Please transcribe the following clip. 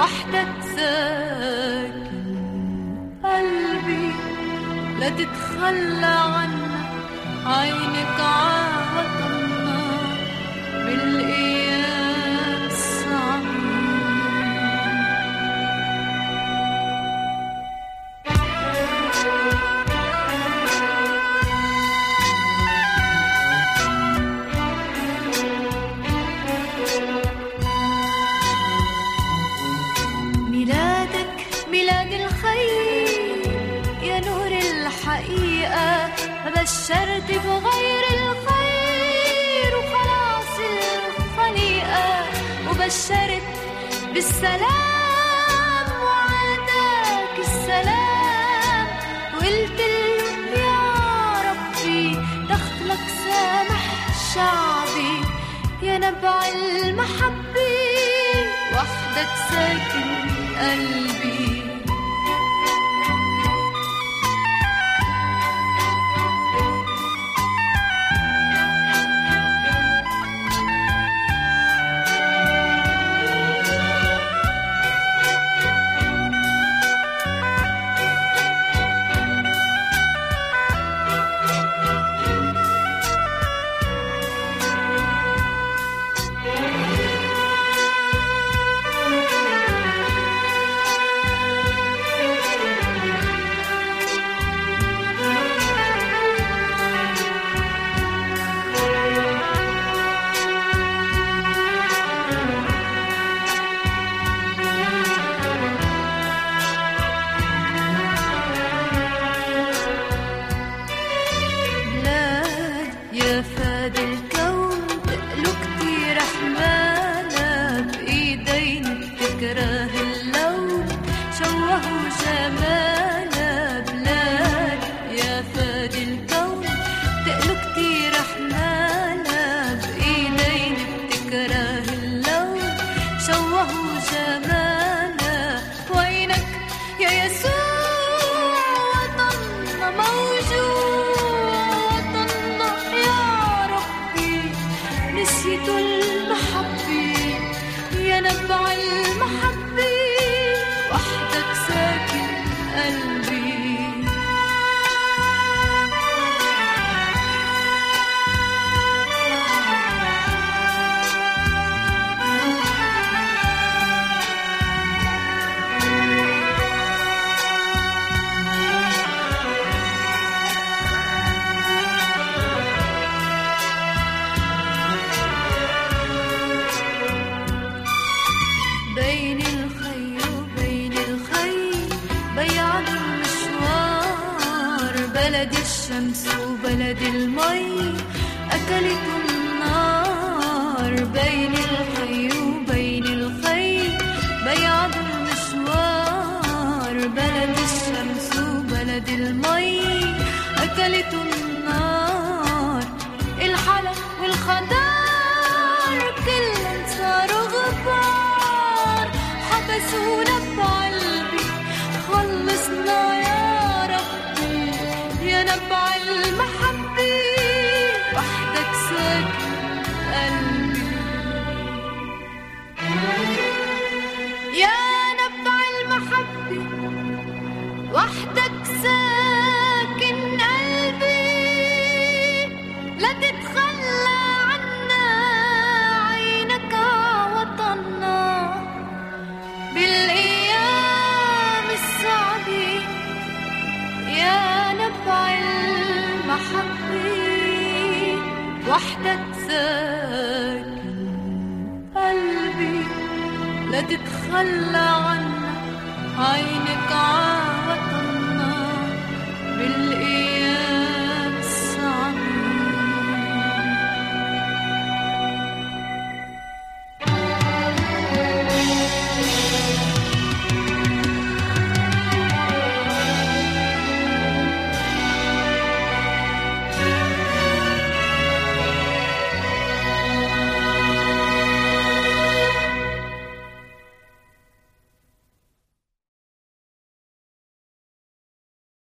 وحدك ساكن قلبي، لا تتخلى عنا عينك عوطنا بالأيام الصعبة. ميلاد الخير يا نور الحقيقة، بشرت بغير الخير وخلاص الخليقة، وبشرت بالسلام وعداك السلام، وقلت له يا ربي دخلك سامح شعبي، يا نبع المحبة وحدك ساكن قلبي. بلد الشمس وبلد المي أكلت النار، بين الحي وبين الخي بيعد المشوار، بلد الشمس وبلد المي أكلت النار، الحلق والخضار كلهم صاروا غبار، حبسونا بقلبي خلصنا يا ربي، يا نبع المحبة وحدك ساكن قلبي، يا نبع المحبة وحدك ساكن قلبي، لا تتخلى عنا عينك وطننا بالأيام الصعبة، يا نبع المحبة وحدك ساكن قلبي، لا تتخلى عنا عينك